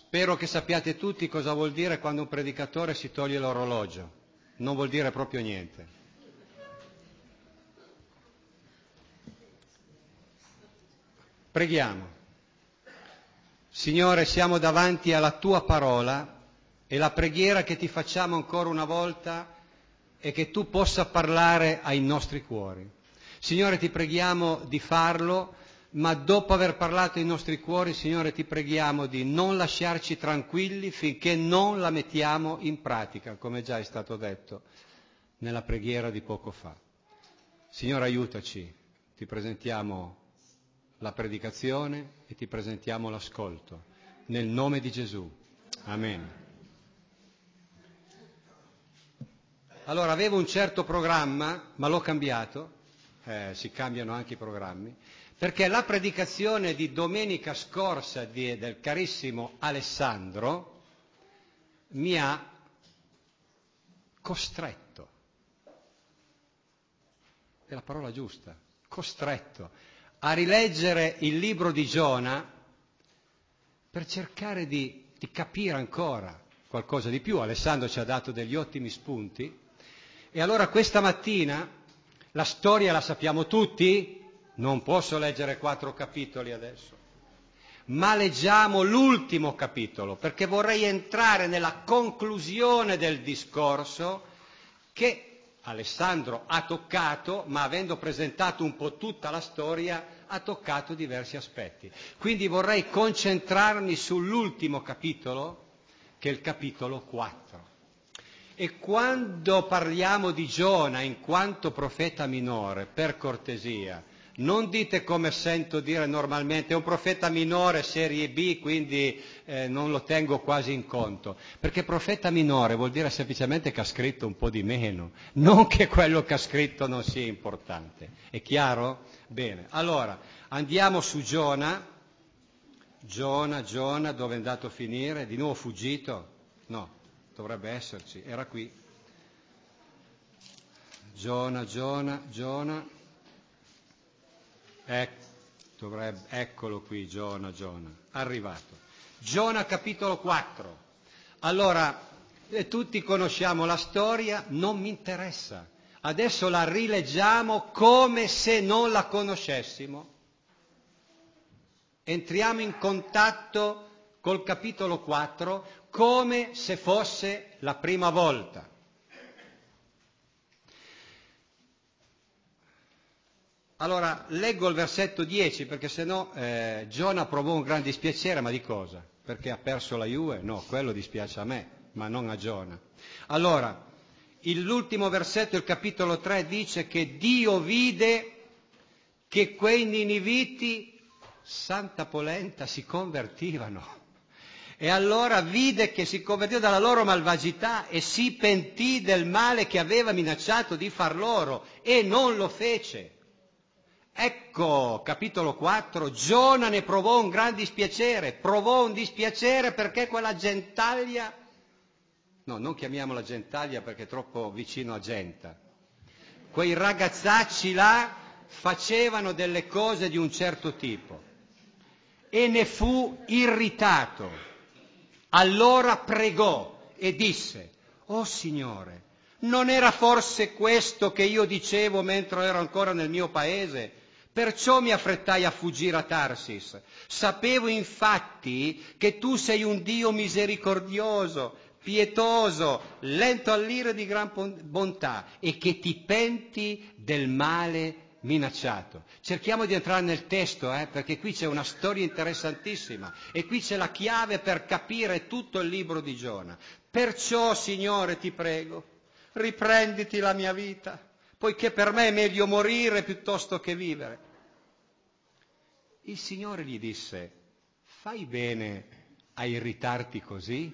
Spero che sappiate tutti cosa vuol dire quando un predicatore si toglie l'orologio. Non vuol dire proprio niente. Preghiamo. Signore, siamo davanti alla tua parola e la preghiera che ti facciamo ancora una volta è che tu possa parlare ai nostri cuori. Signore, ti preghiamo di farlo, ma dopo aver parlato ai nostri cuori, Signore, ti preghiamo di non lasciarci tranquilli finché non la mettiamo in pratica, come già è stato detto nella preghiera di poco fa. Signore, aiutaci, ti presentiamo la predicazione e ti presentiamo l'ascolto. Nel nome di Gesù. Amen. Allora, avevo un certo programma, ma l'ho cambiato, si cambiano anche i programmi, perché la predicazione di domenica scorsa del carissimo Alessandro mi ha costretto, è la parola giusta, costretto, a rileggere il libro di Giona per cercare di capire ancora qualcosa di più. Alessandro ci ha dato degli ottimi spunti. E allora questa mattina la storia la sappiamo tutti, non posso leggere 4 capitoli adesso, ma leggiamo l'ultimo capitolo, perché vorrei entrare nella conclusione del discorso che Alessandro ha toccato, ma avendo presentato un po' tutta la storia, ha toccato diversi aspetti. Quindi vorrei concentrarmi sull'ultimo capitolo, che è il capitolo 4. E quando parliamo di Giona in quanto profeta minore, per cortesia, non dite come sento dire normalmente, è un profeta minore serie B, quindi non lo tengo quasi in conto. Perché profeta minore vuol dire semplicemente che ha scritto un po' di meno, non che quello che ha scritto non sia importante. È chiaro? Bene, allora andiamo su Giona, dove è andato a finire? Di nuovo fuggito? No. Dovrebbe esserci, era qui. Giona. Eccolo qui, Giona. Arrivato. Giona capitolo 4. Allora, tutti conosciamo la storia, non mi interessa. Adesso la rileggiamo come se non la conoscessimo. Entriamo in contatto col capitolo 4 come se fosse la prima volta. Allora, leggo il versetto 10 perché sennò Giona provò un gran dispiacere, ma di cosa? Perché ha perso la Juve? No, quello dispiace a me, ma non a Giona. Allora, l'ultimo versetto del capitolo 3 dice che Dio vide che quei niniviti, santa polenta, si convertivano. E allora vide che si convertivano dalla loro malvagità e si pentì del male che aveva minacciato di far loro e non lo fece. Ecco, capitolo 4, Giona ne provò un gran dispiacere, perché quella gentaglia, no, non chiamiamola gentaglia perché è troppo vicino a Genta, quei ragazzacci là facevano delle cose di un certo tipo e ne fu irritato. Allora pregò e disse: «Oh Signore, non era forse questo che io dicevo mentre ero ancora nel mio paese? Perciò mi affrettai a fuggire a Tarsis. Sapevo infatti che tu sei un Dio misericordioso, pietoso, lento all'ira e di gran bontà e che ti penti del male minacciato». Cerchiamo di entrare nel testo, perché qui c'è una storia interessantissima e qui c'è la chiave per capire tutto il libro di Giona. «Perciò, Signore, ti prego, riprenditi la mia vita, poiché per me è meglio morire piuttosto che vivere». Il Signore gli disse: «Fai bene a irritarti così?»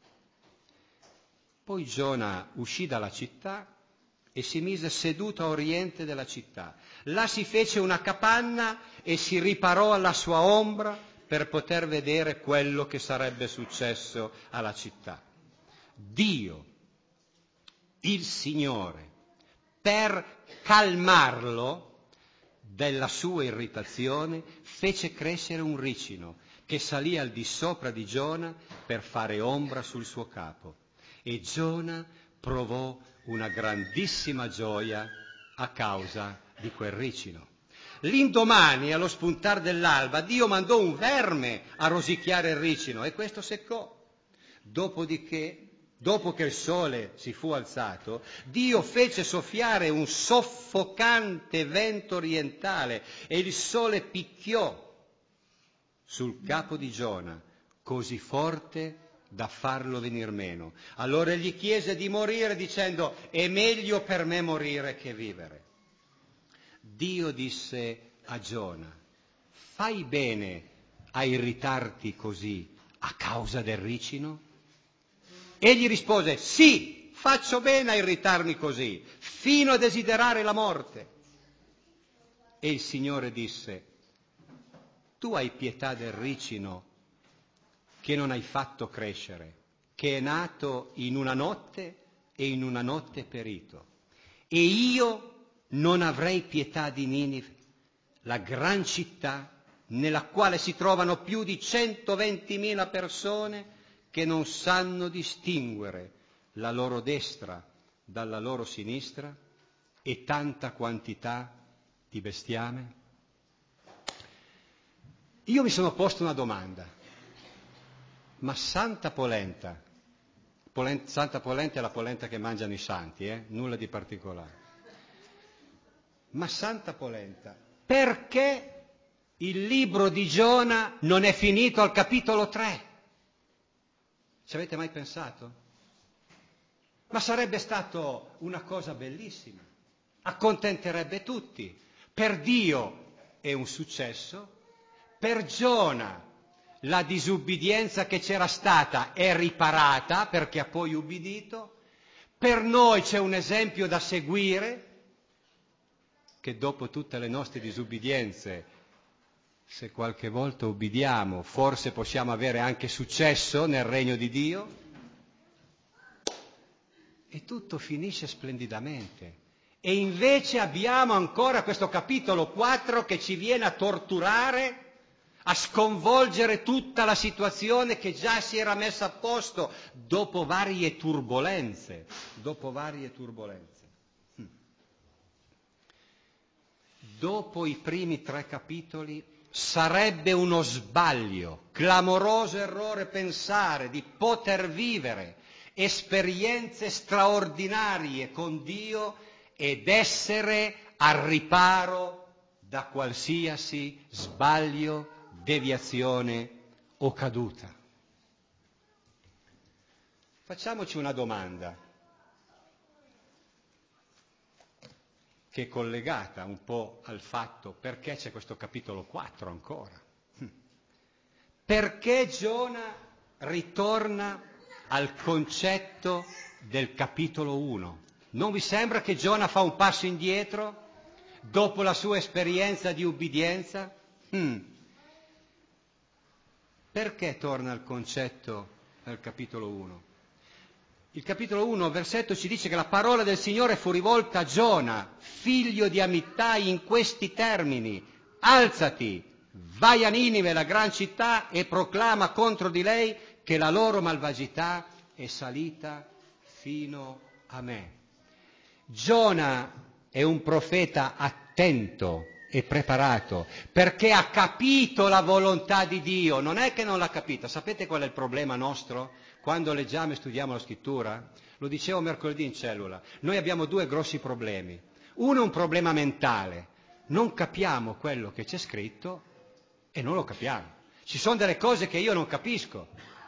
Poi Giona uscì dalla città e si mise seduto a oriente della città. Là si fece una capanna e si riparò alla sua ombra per poter vedere quello che sarebbe successo alla città. Dio, il Signore, per calmarlo della sua irritazione, fece crescere un ricino che salì al di sopra di Giona per fare ombra sul suo capo. E Giona provò una grandissima gioia a causa di quel ricino. L'indomani, allo spuntar dell'alba, Dio mandò un verme a rosicchiare il ricino e questo seccò. Dopodiché, dopo che il sole si fu alzato, Dio fece soffiare un soffocante vento orientale e il sole picchiò sul capo di Giona, così forte da farlo venir meno. Allora egli chiese di morire dicendo: è meglio per me morire che vivere. Dio disse a Giona: fai bene a irritarti così a causa del ricino? Egli rispose: sì, faccio bene a irritarmi così, fino a desiderare la morte. E il Signore disse: tu hai pietà del ricino che non hai fatto crescere, che è nato in una notte e in una notte perito. E io non avrei pietà di Ninive, la gran città nella quale si trovano più di 120.000 persone che non sanno distinguere la loro destra dalla loro sinistra e tanta quantità di bestiame? Io mi sono posto una domanda: ma Santa Polenta è la polenta che mangiano i santi, nulla di particolare. Ma Santa Polenta, perché il libro di Giona non è finito al capitolo 3? Ci avete mai pensato? Ma sarebbe stato una cosa bellissima, accontenterebbe tutti. Per Dio è un successo, per Giona la disubbidienza che c'era stata è riparata perché ha poi ubbidito, per noi c'è un esempio da seguire, che dopo tutte le nostre disubbidienze, se qualche volta ubbidiamo, forse possiamo avere anche successo nel regno di Dio, e tutto finisce splendidamente. E invece abbiamo ancora questo capitolo 4 che ci viene a torturare, a sconvolgere tutta la situazione che già si era messa a posto dopo varie turbolenze. Dopo i primi 3 capitoli sarebbe uno sbaglio, clamoroso errore pensare di poter vivere esperienze straordinarie con Dio ed essere al riparo da qualsiasi sbaglio, deviazione o caduta. Facciamoci una domanda che è collegata un po' al fatto perché c'è questo capitolo 4 ancora. Perché Giona ritorna al concetto del capitolo 1? Non vi sembra che Giona fa un passo indietro dopo la sua esperienza di ubbidienza? Perché torna al concetto del capitolo 1? Il capitolo 1, versetto, ci dice che la parola del Signore fu rivolta a Giona, figlio di Amittai, in questi termini: alzati, vai a Ninive, la gran città, e proclama contro di lei che la loro malvagità è salita fino a me. Giona è un profeta attento e preparato, perché ha capito la volontà di Dio, non è che non l'ha capita. Sapete qual è il problema nostro? Quando leggiamo e studiamo la scrittura, lo dicevo mercoledì in cellula, noi abbiamo 2 grossi problemi. Uno è un problema mentale, non capiamo quello che c'è scritto e non lo capiamo. Ci sono delle cose che io non capisco.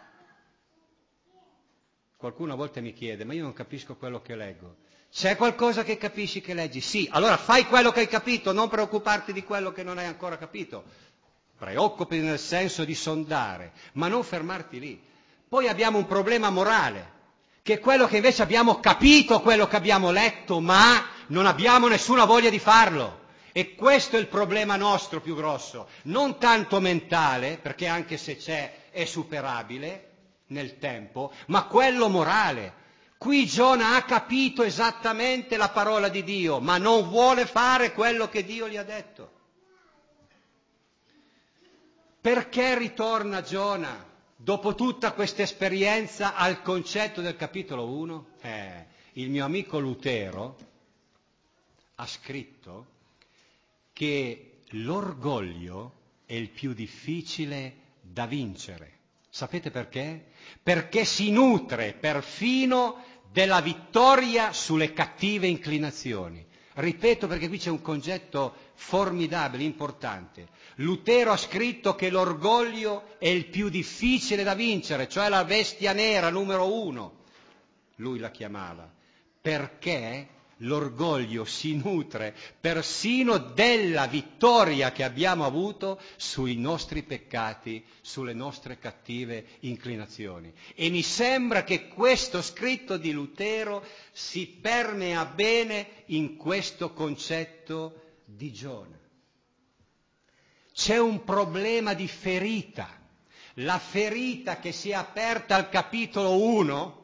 Qualcuno a volte mi chiede: ma io non capisco quello che leggo. C'è qualcosa che capisci che leggi? Sì, allora fai quello che hai capito, non preoccuparti di quello che non hai ancora capito. Preoccupati nel senso di sondare, ma non fermarti lì. Poi abbiamo un problema morale, che è quello che invece abbiamo capito quello che abbiamo letto, ma non abbiamo nessuna voglia di farlo. E questo è il problema nostro più grosso, non tanto mentale, perché anche se c'è è superabile nel tempo, ma quello morale. Qui Giona ha capito esattamente la parola di Dio, ma non vuole fare quello che Dio gli ha detto. Perché ritorna Giona dopo tutta questa esperienza al concetto del capitolo 1? Il mio amico Lutero ha scritto che l'orgoglio è il più difficile da vincere. Sapete perché? Perché si nutre perfino della vittoria sulle cattive inclinazioni. Ripeto perché qui c'è un concetto formidabile, importante. Lutero ha scritto che l'orgoglio è il più difficile da vincere, cioè la bestia nera numero 1, lui la chiamava, perché l'orgoglio si nutre persino della vittoria che abbiamo avuto sui nostri peccati, sulle nostre cattive inclinazioni. E mi sembra che questo scritto di Lutero si permea bene in questo concetto di Giona. C'è un problema di ferita. La ferita che si è aperta al capitolo 1,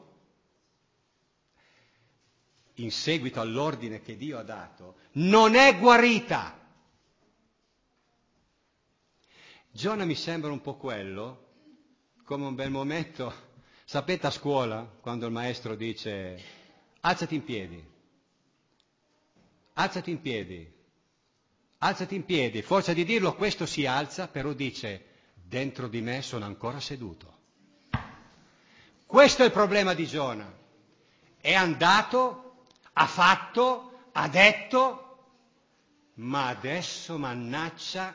in seguito all'ordine che Dio ha dato, non è guarita. Giona mi sembra un po' quello, come un bel momento, sapete a scuola, quando il maestro dice alzati in piedi, alzati in piedi, alzati in piedi, forza di dirlo questo si alza, però dice dentro di me sono ancora seduto. Questo è il problema di Giona. È andato, ha fatto, ha detto, ma adesso mannaggia,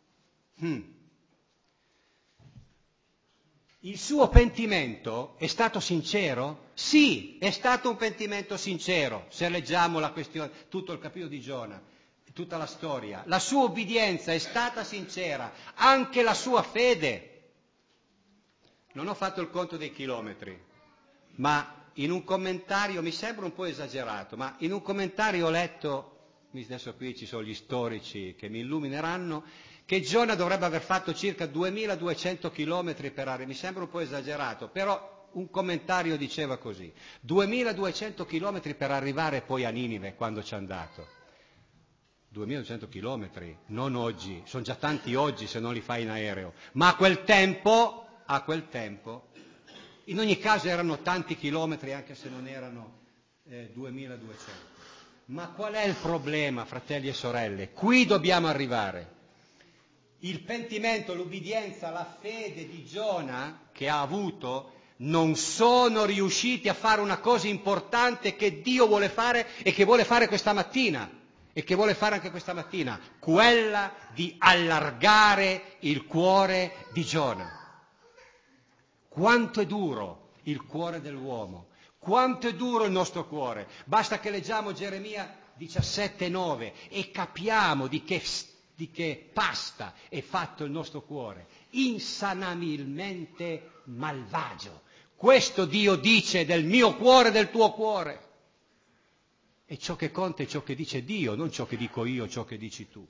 il suo pentimento è stato sincero? Sì, è stato un pentimento sincero, se leggiamo la questione, tutto il capitolo di Giona, tutta la storia. La sua obbedienza è stata sincera, anche la sua fede. Non ho fatto il conto dei chilometri, ma in un commentario, mi sembra un po' esagerato, ma in un commentario ho letto, adesso qui ci sono gli storici che mi illumineranno, che Giona dovrebbe aver fatto circa 2200 chilometri per arrivare, mi sembra un po' esagerato, però un commentario diceva così, 2200 chilometri per arrivare poi a Ninive quando ci è andato. 2200 chilometri, non oggi, sono già tanti oggi se non li fai in aereo, ma a quel tempo, in ogni caso erano tanti chilometri anche se non erano 2200. Ma qual è il problema, fratelli e sorelle? Qui dobbiamo arrivare. Il pentimento, l'ubbidienza, la fede di Giona che ha avuto non sono riusciti a fare una cosa importante che Dio vuole fare e che vuole fare questa mattina e che vuole fare anche questa mattina, quella di allargare il cuore di Giona. Quanto è duro il cuore dell'uomo, quanto è duro il nostro cuore. Basta che leggiamo Geremia 17,9 e capiamo di che pasta è fatto il nostro cuore, insanabilmente malvagio. Questo Dio dice del mio cuore e del tuo cuore. E ciò che conta è ciò che dice Dio, non ciò che dico io, ciò che dici tu.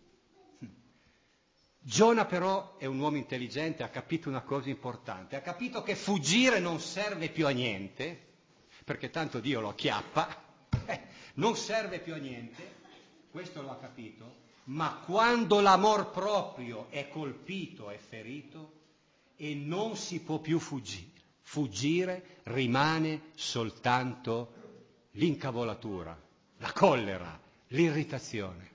Giona però è un uomo intelligente, ha capito una cosa importante, ha capito che fuggire non serve più a niente, perché tanto Dio lo acchiappa, non serve più a niente, questo lo ha capito, ma quando l'amor proprio è colpito, è ferito, e non si può più fuggire rimane soltanto l'incavolatura, la collera, l'irritazione.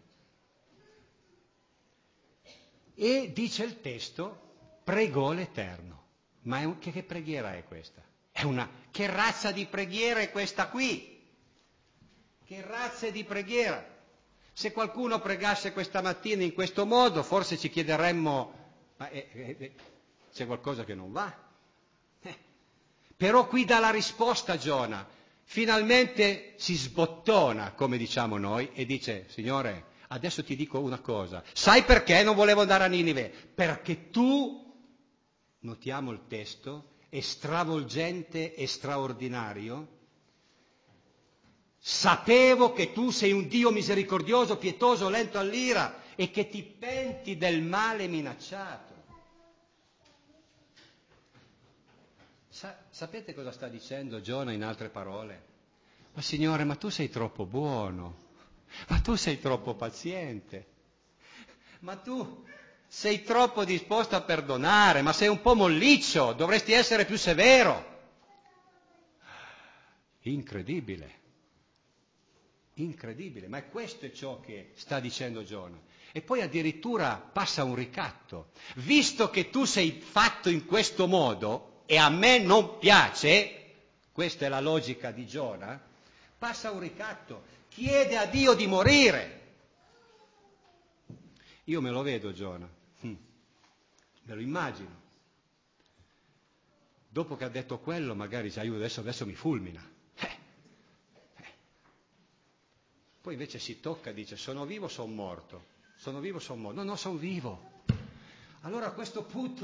E dice il testo, pregò l'Eterno. Ma che preghiera è questa? Che razza di preghiera è questa qui? Che razza di preghiera? Se qualcuno pregasse questa mattina in questo modo, forse ci chiederemmo, ma c'è qualcosa che non va? Però qui dà la risposta Giona. Finalmente si sbottona, come diciamo noi, e dice, Signore, adesso ti dico una cosa. Sai perché non volevo andare a Ninive? Perché tu, notiamo il testo, è stravolgente e straordinario. Sapevo che tu sei un Dio misericordioso, pietoso, lento all'ira e che ti penti del male minacciato. Sapete cosa sta dicendo Giona in altre parole? Ma Signore, ma tu sei troppo buono, ma tu sei troppo paziente, ma tu Sei troppo disposto a perdonare, ma sei un po' molliccio, dovresti essere più severo. Incredibile, incredibile, ma questo è ciò che sta dicendo Giona. E poi addirittura passa un ricatto. Visto che tu sei fatto in questo modo e a me non piace, questa è la logica di Giona, passa un ricatto, chiede a Dio di morire. Io me lo vedo Giona, me lo immagino. Dopo che ha detto quello magari dice, adesso mi fulmina. Poi invece si tocca e dice, sono vivo o sono morto? Sono vivo o sono morto? No, sono vivo. Allora a questo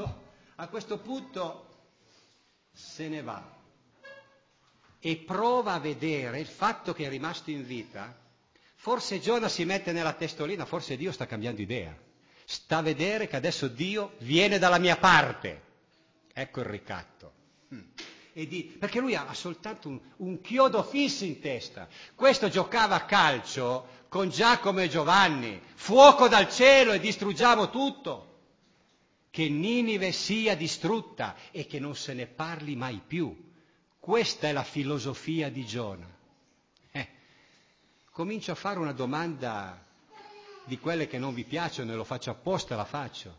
punto se ne va e prova a vedere il fatto che è rimasto in vita. Forse Giona si mette nella testolina, forse Dio sta cambiando idea. Sta a vedere che adesso Dio viene dalla mia parte. Ecco il ricatto. Perché lui ha soltanto un chiodo fisso in testa. Questo giocava a calcio con Giacomo e Giovanni. Fuoco dal cielo e distruggiamo tutto. Che Ninive sia distrutta e che non se ne parli mai più. Questa è la filosofia di Giona. Comincio a fare una domanda di quelle che non vi piacciono e lo faccio apposta, la faccio.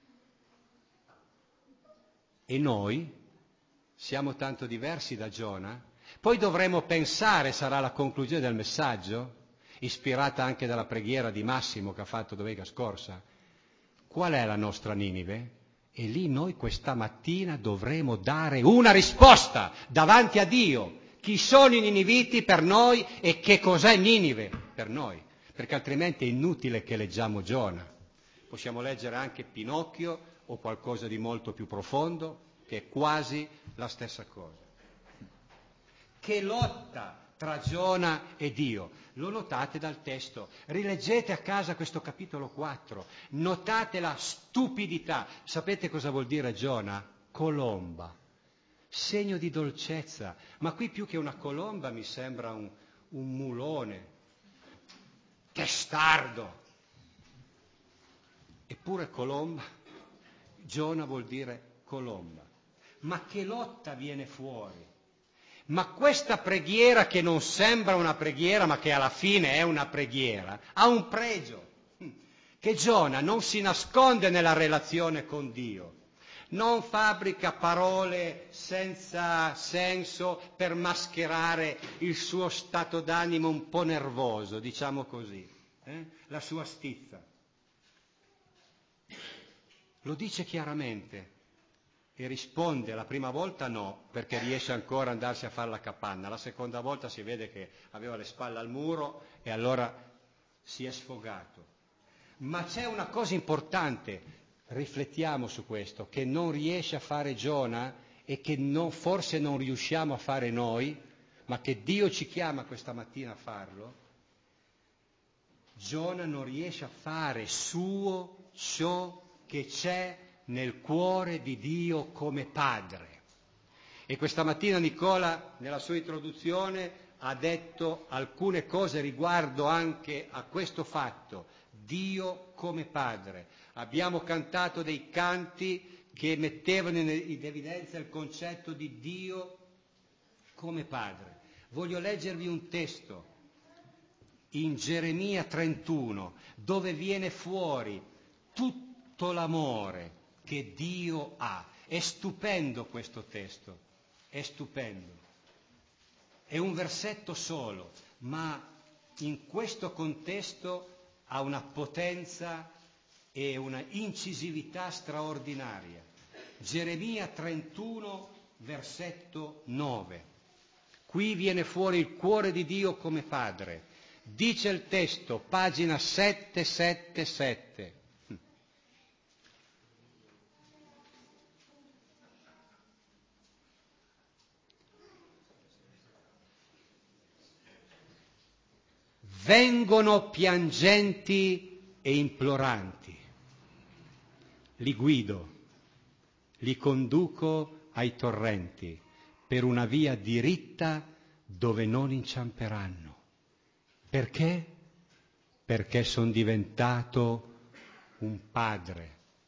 E noi siamo tanto diversi da Giona? Poi dovremo pensare, sarà la conclusione del messaggio, ispirata anche dalla preghiera di Massimo che ha fatto domenica scorsa, qual è la nostra Ninive? E lì noi questa mattina dovremo dare una risposta davanti a Dio. Chi sono i niniviti per noi e che cos'è Ninive per noi? Perché altrimenti è inutile che leggiamo Giona. Possiamo leggere anche Pinocchio o qualcosa di molto più profondo, che è quasi la stessa cosa. Che lotta tra Giona e Dio. Lo notate dal testo. Rileggete a casa questo capitolo 4. Notate la stupidità. Sapete cosa vuol dire Giona? Colomba. Segno di dolcezza. Ma qui più che una colomba mi sembra un mulone. Testardo. Eppure colomba. Giona vuol dire colomba. Ma che lotta viene fuori? Ma questa preghiera che non sembra una preghiera, ma che alla fine è una preghiera, ha un pregio, che Giona non si nasconde nella relazione con Dio, non fabbrica parole senza senso per mascherare il suo stato d'animo un po' nervoso, diciamo così, la sua stizza. Lo dice chiaramente. E risponde la prima volta no, perché riesce ancora ad andarsi a fare la capanna, la seconda volta si vede che aveva le spalle al muro e allora si è sfogato. Ma c'è una cosa importante, riflettiamo su questo, che non riesce a fare Giona e che forse non riusciamo a fare noi, ma che Dio ci chiama questa mattina a farlo. Giona non riesce a fare suo ciò che c'è nel cuore di Dio come padre. E questa mattina Nicola, nella sua introduzione, ha detto alcune cose riguardo anche a questo fatto, Dio come padre. Abbiamo cantato dei canti che mettevano in evidenza il concetto di Dio come padre. Voglio leggervi un testo in Geremia 31, dove viene fuori tutto l'amore che Dio ha. È stupendo questo testo, è stupendo. È un versetto solo, ma in questo contesto ha una potenza e una incisività straordinaria. Geremia 31, versetto 9. Qui viene fuori il cuore di Dio come padre. Dice il testo, pagina 777. Vengono piangenti e imploranti. Li guido, li conduco ai torrenti, per una via diritta dove non inciamperanno. Perché? Perché sono diventato un padre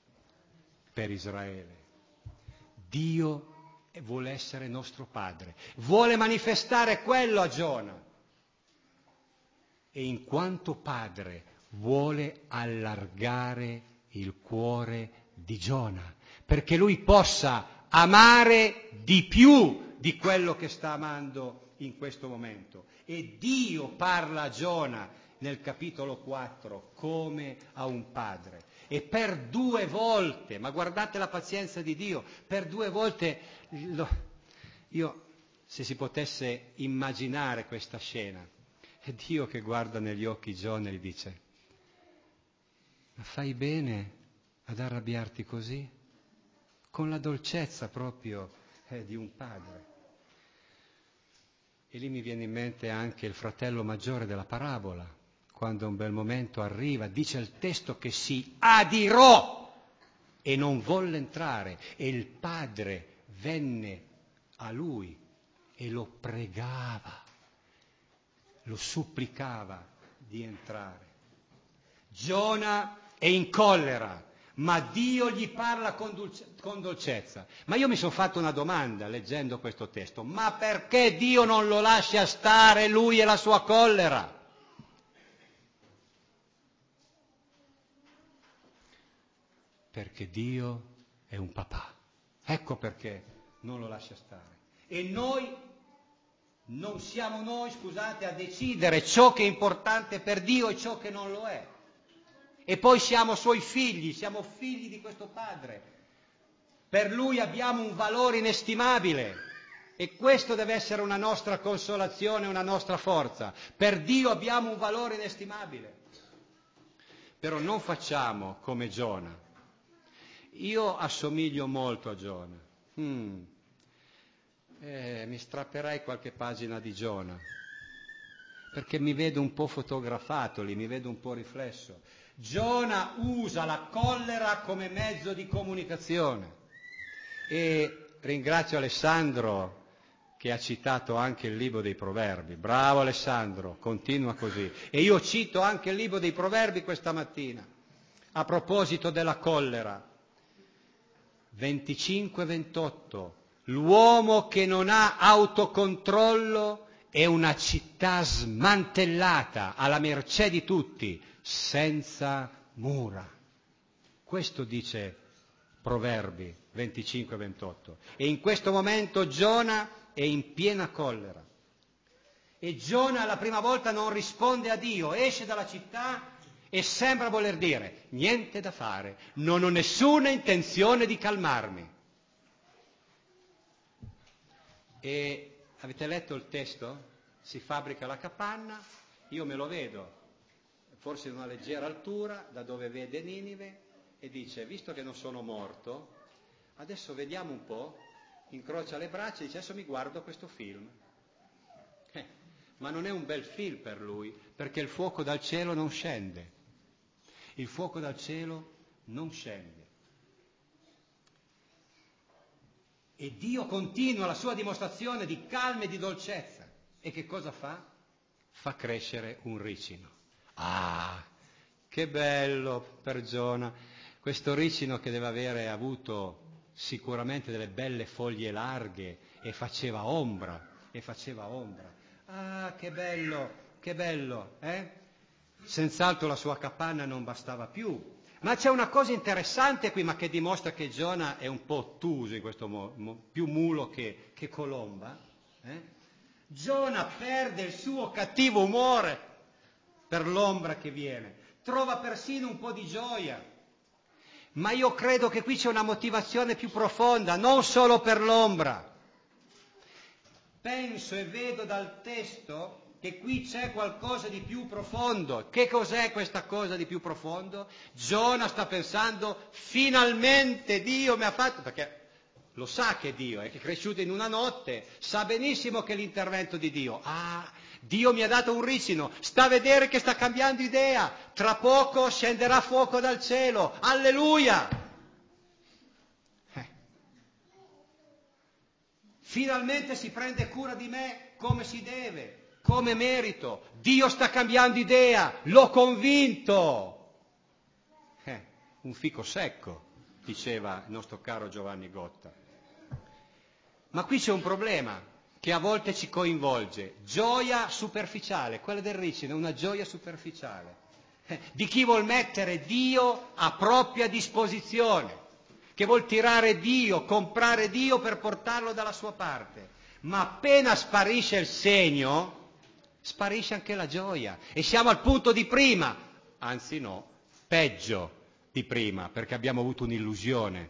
per Israele. Dio vuole essere nostro padre, vuole manifestare quello a Giona. E in quanto padre vuole allargare il cuore di Giona, perché lui possa amare di più di quello che sta amando in questo momento. E Dio parla a Giona nel capitolo 4 come a un padre. E per 2 volte, ma guardate la pazienza di Dio, per 2 volte, io se si potesse immaginare questa scena, è Dio che guarda negli occhi Giona e gli dice: ma fai bene ad arrabbiarti così? Con la dolcezza proprio di un padre. E lì mi viene in mente anche il fratello maggiore della parabola, quando un bel momento arriva, dice il testo che si adirò e non volle entrare, e il padre venne a lui e lo pregava, lo supplicava di entrare. Giona è in collera, ma Dio gli parla con dolcezza. Ma io mi sono fatto una domanda leggendo questo testo: ma perché Dio non lo lascia stare lui e la sua collera? Perché Dio è un papà. Ecco perché non lo lascia stare. E non siamo noi, scusate, a decidere ciò che è importante per Dio e ciò che non lo è. E poi siamo suoi figli, siamo figli di questo Padre. Per Lui abbiamo un valore inestimabile e questo deve essere una nostra consolazione, una nostra forza. Per Dio abbiamo un valore inestimabile. Però non facciamo come Giona. Io assomiglio molto a Giona. Mi strapperai qualche pagina di Giona, perché mi vedo un po' fotografato lì, mi vedo un po' riflesso. Giona usa la collera come mezzo di comunicazione. E ringrazio Alessandro che ha citato anche il libro dei Proverbi. Bravo Alessandro, continua così. E io cito anche il libro dei Proverbi questa mattina, a proposito della collera. 25-28. L'uomo che non ha autocontrollo è una città smantellata, alla mercé di tutti, senza mura. Questo dice Proverbi 25-28. E in questo momento Giona è in piena collera. E Giona la prima volta non risponde a Dio, esce dalla città e sembra voler dire: niente da fare, non ho nessuna intenzione di calmarmi. E avete letto il testo? Si fabbrica la capanna, io me lo vedo, forse in una leggera altura, da dove vede Ninive, e dice: visto che non sono morto, adesso vediamo un po', incrocia le braccia e dice: adesso mi guardo questo film. Ma non è un bel film per lui, perché il fuoco dal cielo non scende. Il fuoco dal cielo non scende. E Dio continua la sua dimostrazione di calma e di dolcezza. E che cosa fa? Fa crescere un ricino. Ah, che bello per Giona. Questo ricino che deve avere avuto sicuramente delle belle foglie larghe e faceva ombra. Ah, che bello, eh? Senz'altro la sua capanna non bastava più. Ma c'è una cosa interessante qui, ma che dimostra che Giona è un po' ottuso in questo modo, più mulo che colomba. Giona perde il suo cattivo umore per l'ombra che viene, trova persino un po' di gioia. Ma io credo che qui c'è una motivazione più profonda, non solo per l'ombra. Penso e vedo dal testo che qui c'è qualcosa di più profondo. Che cos'è questa cosa di più profondo? Giona sta pensando: finalmente Dio mi ha fatto, perché lo sa che Dio è cresciuto in una notte, sa benissimo che è l'intervento di Dio. Ah, Dio mi ha dato un ricino, sta a vedere che sta cambiando idea, tra poco scenderà fuoco dal cielo, alleluia! Finalmente si prende cura di me come si deve, come merito. Dio sta cambiando idea, l'ho convinto. Un fico secco, diceva il nostro caro Giovanni Gotta. Ma qui c'è un problema che a volte ci coinvolge, gioia superficiale, quella del ricino è una gioia superficiale, di chi vuol mettere Dio a propria disposizione, che vuol tirare Dio, comprare Dio per portarlo dalla sua parte, ma appena sparisce il segno, sparisce anche la gioia e siamo al punto di prima, anzi no, peggio di prima, perché abbiamo avuto un'illusione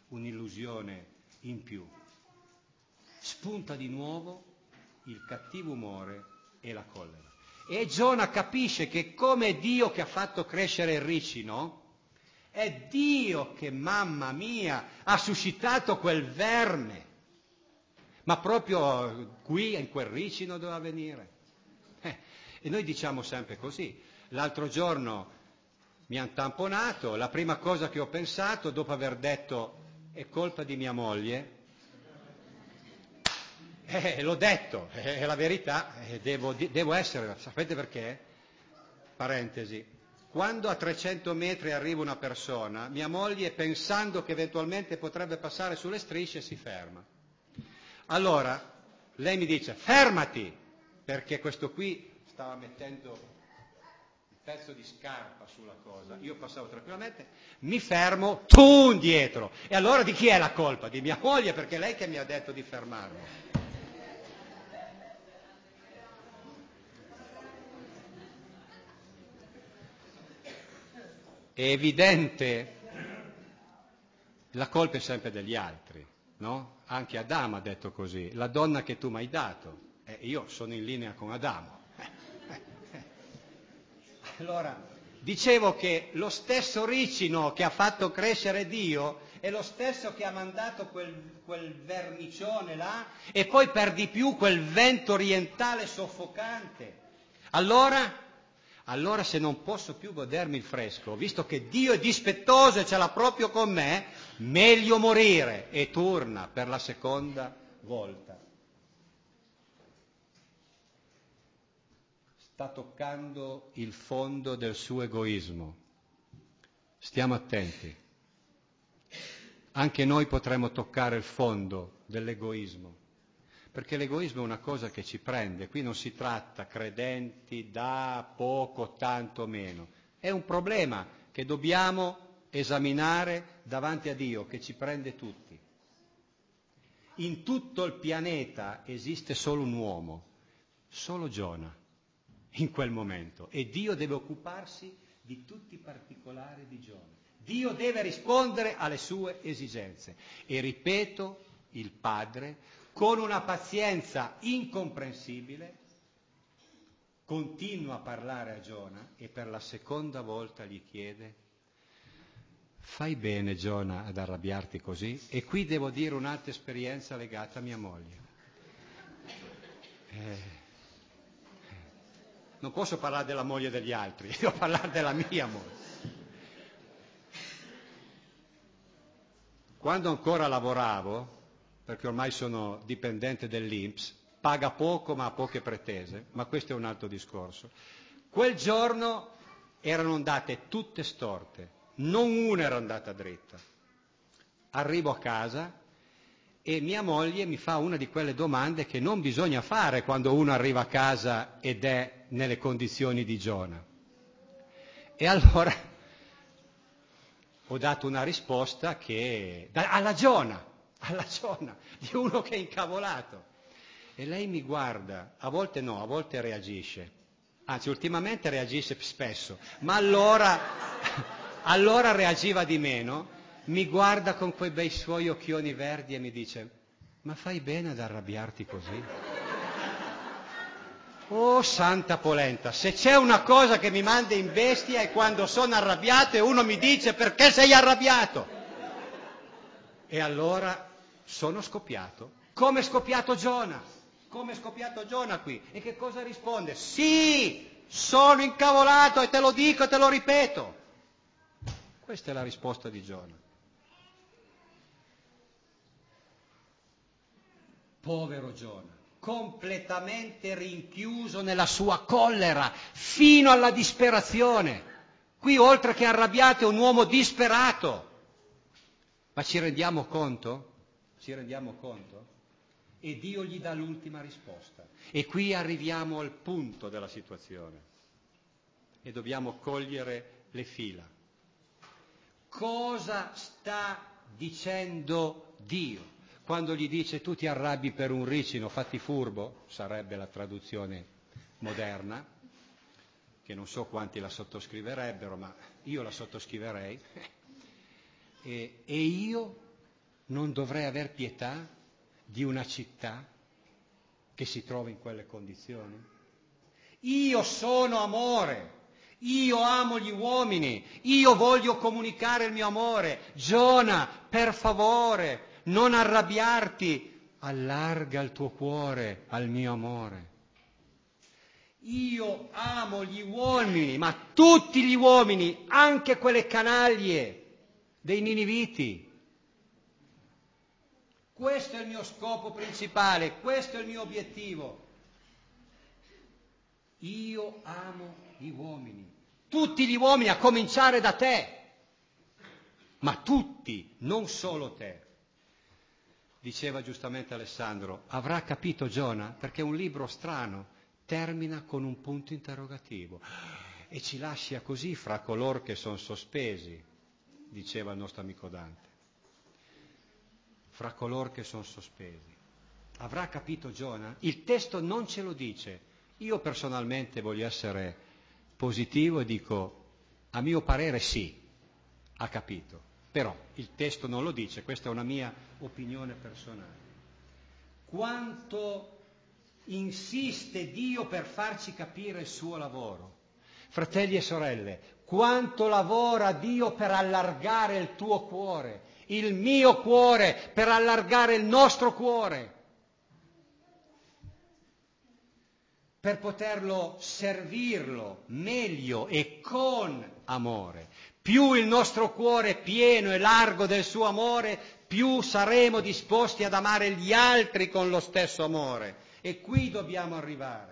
in più. Spunta di nuovo il cattivo umore e la collera. E Giona capisce che come Dio che ha fatto crescere il ricino, è Dio che, mamma mia, ha suscitato quel verme. Ma proprio qui, in quel ricino, doveva venire. E noi diciamo sempre così. L'altro giorno mi hanno tamponato, la prima cosa che ho pensato, dopo aver detto è colpa di mia moglie, l'ho detto, è la verità, devo essere, sapete perché? Parentesi, quando a 300 metri arriva una persona, mia moglie, pensando che eventualmente potrebbe passare sulle strisce, si ferma. Allora, lei mi dice, fermati, perché questo qui stava mettendo un pezzo di scarpa sulla cosa, io passavo tranquillamente, mi fermo, tu indietro. E allora di chi è la colpa? Di mia moglie, perché è lei che mi ha detto di fermarmi. È evidente, la colpa è sempre degli altri, no? Anche Adamo ha detto così, la donna che tu mi hai dato, io sono in linea con Adamo. Allora, dicevo che lo stesso ricino che ha fatto crescere Dio è lo stesso che ha mandato quel vernicione là e poi per di più quel vento orientale soffocante. Allora se non posso più godermi il fresco, visto che Dio è dispettoso e ce l'ha proprio con me, meglio morire, e torna per la seconda volta. Sta toccando il fondo del suo egoismo. Stiamo attenti. Anche noi potremmo toccare il fondo dell'egoismo. Perché l'egoismo è una cosa che ci prende, qui non si tratta credenti da poco, tanto meno, è un problema che dobbiamo esaminare davanti a Dio, che ci prende tutti. In tutto il pianeta esiste solo un uomo, solo Giona, in quel momento, e Dio deve occuparsi di tutti i particolari di Giona. Dio deve rispondere alle sue esigenze. E ripeto, il Padre, con una pazienza incomprensibile, continua a parlare a Giona e per la seconda volta gli chiede: fai bene, Giona, ad arrabbiarti così? E qui devo dire un'altra esperienza legata a mia moglie. Non posso parlare della moglie degli altri, devo parlare della mia moglie. Quando ancora lavoravo, perché ormai sono dipendente dell'INPS, paga poco ma ha poche pretese, ma questo è un altro discorso. Quel giorno erano andate tutte storte, non una era andata dritta. Arrivo a casa e mia moglie mi fa una di quelle domande che non bisogna fare quando uno arriva a casa ed è nelle condizioni di Giona. E allora ho dato una risposta che alla Giona, di uno che è incavolato. E lei mi guarda, a volte no, a volte reagisce. Anzi, ultimamente reagisce spesso, ma allora reagiva di meno. Mi guarda con quei bei suoi occhioni verdi e mi dice: ma fai bene ad arrabbiarti così? Oh, santa polenta, se c'è una cosa che mi manda in bestia è quando sono arrabbiato e uno mi dice: perché sei arrabbiato? E allora sono scoppiato, come è scoppiato Giona qui. E che cosa risponde? Sì, sono incavolato e te lo dico e te lo ripeto. Questa è la risposta di Giona. Povero Giona, completamente rinchiuso nella sua collera, fino alla disperazione. Qui oltre che arrabbiato è un uomo disperato. Ma ci rendiamo conto? Ci rendiamo conto? E Dio gli dà l'ultima risposta. E qui arriviamo al punto della situazione e dobbiamo cogliere le fila. Cosa sta dicendo Dio quando gli dice tu ti arrabbi per un ricino, fatti furbo? Sarebbe la traduzione moderna, che non so quanti la sottoscriverebbero, ma io la sottoscriverei. E io non dovrei aver pietà di una città che si trova in quelle condizioni? Io sono amore, io amo gli uomini, io voglio comunicare il mio amore. Giona, per favore, non arrabbiarti, allarga il tuo cuore al mio amore. Io amo gli uomini, ma tutti gli uomini, anche quelle canaglie dei niniviti. Questo è il mio scopo principale, questo è il mio obiettivo. Io amo gli uomini, tutti gli uomini, a cominciare da te, ma tutti, non solo te. Diceva giustamente Alessandro, avrà capito Giona? Perché un libro strano termina con un punto interrogativo e ci lascia così fra coloro che sono sospesi, diceva il nostro amico Dante. Fra coloro che sono sospesi. Avrà capito Giona? Il testo non ce lo dice. Io personalmente voglio essere positivo e dico, a mio parere sì, ha capito. Però il testo non lo dice, questa è una mia opinione personale. Quanto insiste Dio per farci capire il suo lavoro. Fratelli e sorelle, quanto lavora Dio per allargare il tuo cuore, il mio cuore, per allargare il nostro cuore, per poterlo servirlo meglio e con amore. Più il nostro cuore è pieno e largo del suo amore, più saremo disposti ad amare gli altri con lo stesso amore. E qui dobbiamo arrivare.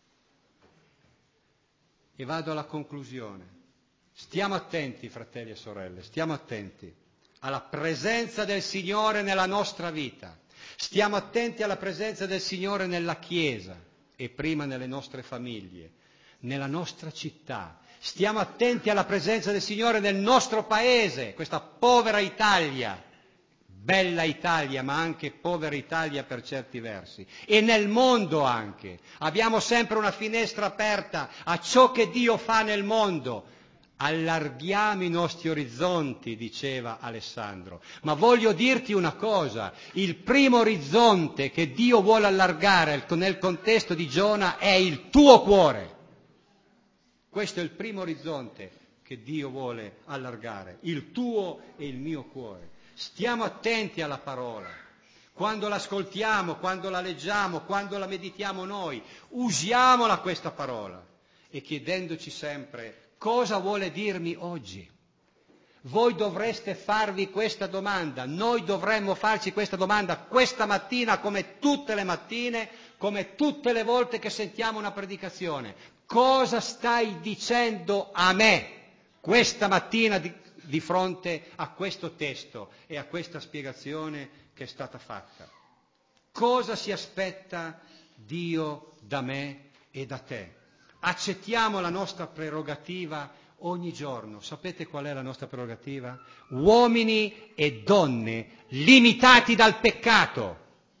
E vado alla conclusione. Stiamo attenti, fratelli e sorelle, stiamo attenti alla presenza del Signore nella nostra vita. Stiamo attenti alla presenza del Signore nella Chiesa e prima nelle nostre famiglie, nella nostra città. Stiamo attenti alla presenza del Signore nel nostro paese, questa povera Italia, bella Italia, ma anche povera Italia per certi versi, e nel mondo anche. Abbiamo sempre una finestra aperta a ciò che Dio fa nel mondo. Allarghiamo i nostri orizzonti, diceva Alessandro. Ma voglio dirti una cosa, il primo orizzonte che Dio vuole allargare nel contesto di Giona è il tuo cuore. Questo è il primo orizzonte che Dio vuole allargare, il tuo e il mio cuore. Stiamo attenti alla parola. Quando l'ascoltiamo, quando la leggiamo, quando la meditiamo noi, usiamola questa parola e chiedendoci sempre cosa vuole dirmi oggi. Voi dovreste farvi questa domanda, noi dovremmo farci questa domanda questa mattina come tutte le mattine, come tutte le volte che sentiamo una predicazione. Cosa stai dicendo a me questa mattina di fronte a questo testo e a questa spiegazione che è stata fatta? Cosa si aspetta Dio da me e da te? Accettiamo la nostra prerogativa ogni giorno. Sapete qual è la nostra prerogativa? Uomini e donne limitati dal peccato,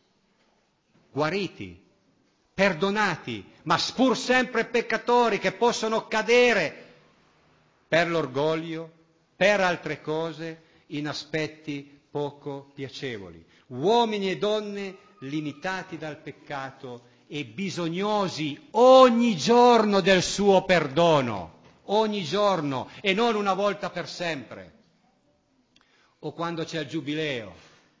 guariti, perdonati, ma pur sempre peccatori che possono cadere per l'orgoglio, per altre cose, in aspetti poco piacevoli. Uomini e donne limitati dal peccato e bisognosi ogni giorno del suo perdono, ogni giorno e non una volta per sempre, o quando c'è il giubileo.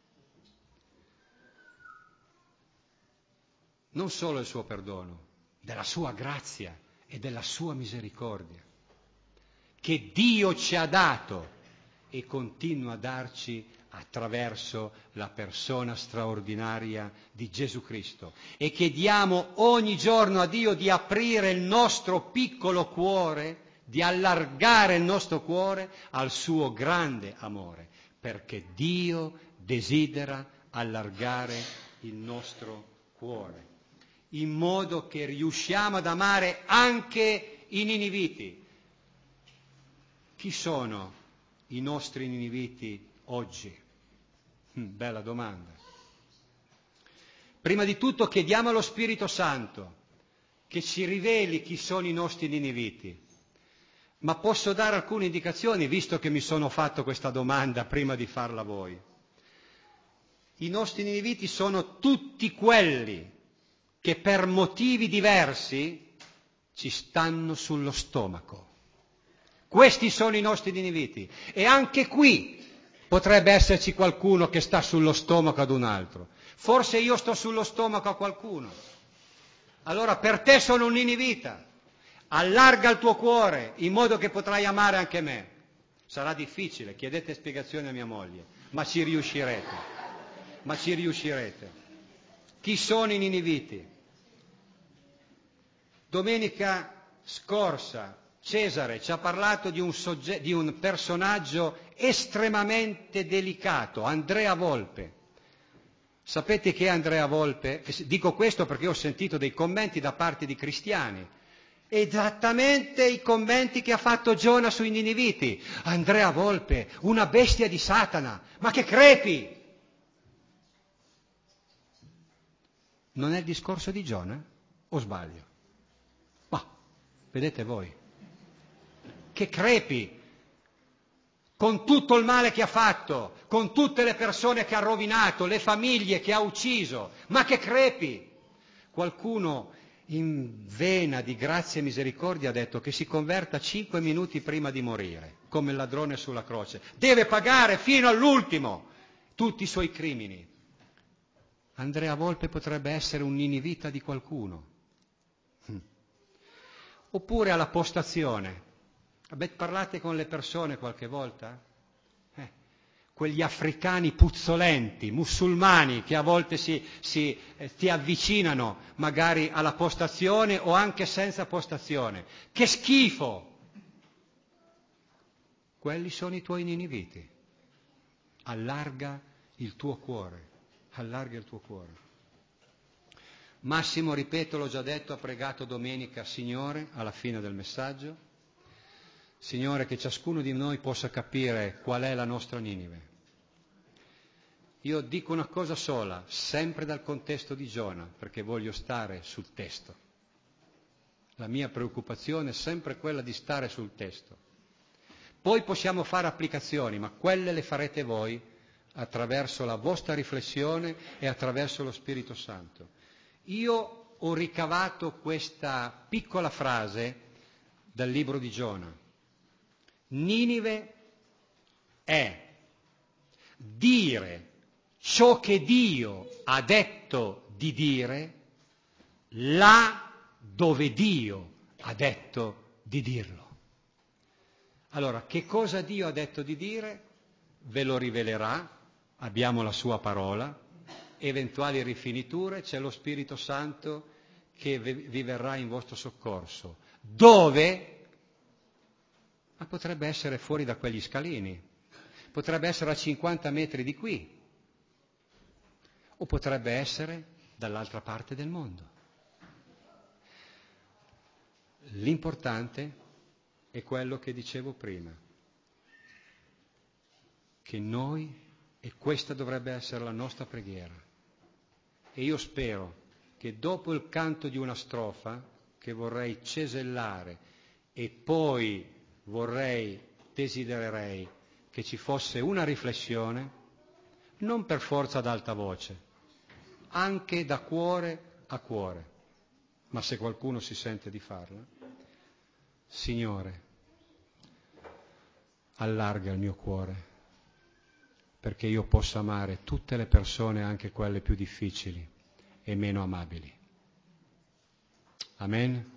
Non solo il suo perdono, della sua grazia e della sua misericordia, che Dio ci ha dato e continua a darci attraverso la persona straordinaria di Gesù Cristo. E chiediamo ogni giorno a Dio di aprire il nostro piccolo cuore, di allargare il nostro cuore al suo grande amore, perché Dio desidera allargare il nostro cuore, in modo che riusciamo ad amare anche i niniviti. Chi sono i nostri niniviti oggi? Bella domanda. Prima di tutto chiediamo allo Spirito Santo che ci riveli chi sono i nostri niniviti. Ma posso dare alcune indicazioni, visto che mi sono fatto questa domanda prima di farla a voi. I nostri niniviti sono tutti quelli che per motivi diversi ci stanno sullo stomaco. Questi sono i nostri niniviti. E anche qui potrebbe esserci qualcuno che sta sullo stomaco ad un altro. Forse io sto sullo stomaco a qualcuno. Allora per te sono un ninivita. Allarga il tuo cuore in modo che potrai amare anche me. Sarà difficile, chiedete spiegazioni a mia moglie, ma ci riuscirete. Ma ci riuscirete. Chi sono i niniviti? Domenica scorsa Cesare ci ha parlato di un personaggio estremamente delicato, Andrea Volpe. Sapete chi è Andrea Volpe? Dico questo perché ho sentito dei commenti da parte di cristiani. Esattamente i commenti che ha fatto Giona sui niniviti. Andrea Volpe, una bestia di Satana, ma che crepi! Non è il discorso di Giona? O sbaglio? Ma, vedete voi, che crepi! Con tutto il male che ha fatto, con tutte le persone che ha rovinato, le famiglie che ha ucciso, ma che crepi! Qualcuno in vena di grazia e misericordia ha detto che si converta 5 minuti prima di morire, come il ladrone sulla croce. Deve pagare fino all'ultimo tutti i suoi crimini. Andrea Volpe potrebbe essere un ninivita di qualcuno. Oppure all'apostazione. Parlate con le persone qualche volta? Quegli africani puzzolenti, musulmani, che a volte ti avvicinano magari alla postazione o anche senza postazione. Che schifo! Quelli sono i tuoi niniviti. Allarga il tuo cuore, allarga il tuo cuore. Massimo, ripeto, l'ho già detto, ha pregato domenica, Signore, alla fine del messaggio, Signore, che ciascuno di noi possa capire qual è la nostra Ninive. Io dico una cosa sola, sempre dal contesto di Giona, perché voglio stare sul testo. La mia preoccupazione è sempre quella di stare sul testo. Poi possiamo fare applicazioni, ma quelle le farete voi attraverso la vostra riflessione e attraverso lo Spirito Santo. Io ho ricavato questa piccola frase dal libro di Giona. Ninive è dire ciò che Dio ha detto di dire là dove Dio ha detto di dirlo. Allora, che cosa Dio ha detto di dire? Ve lo rivelerà, abbiamo la sua parola, eventuali rifiniture, c'è lo Spirito Santo che vi verrà in vostro soccorso. Dove? Ma potrebbe essere fuori da quegli scalini, potrebbe essere a 50 metri di qui, o potrebbe essere dall'altra parte del mondo. L'importante è quello che dicevo prima, che noi, e questa dovrebbe essere la nostra preghiera, e io spero che dopo il canto di una strofa, che vorrei cesellare, e poi desidererei che ci fosse una riflessione, non per forza ad alta voce, anche da cuore a cuore, ma se qualcuno si sente di farla, Signore, allarga il mio cuore, perché io possa amare tutte le persone, anche quelle più difficili e meno amabili. Amen.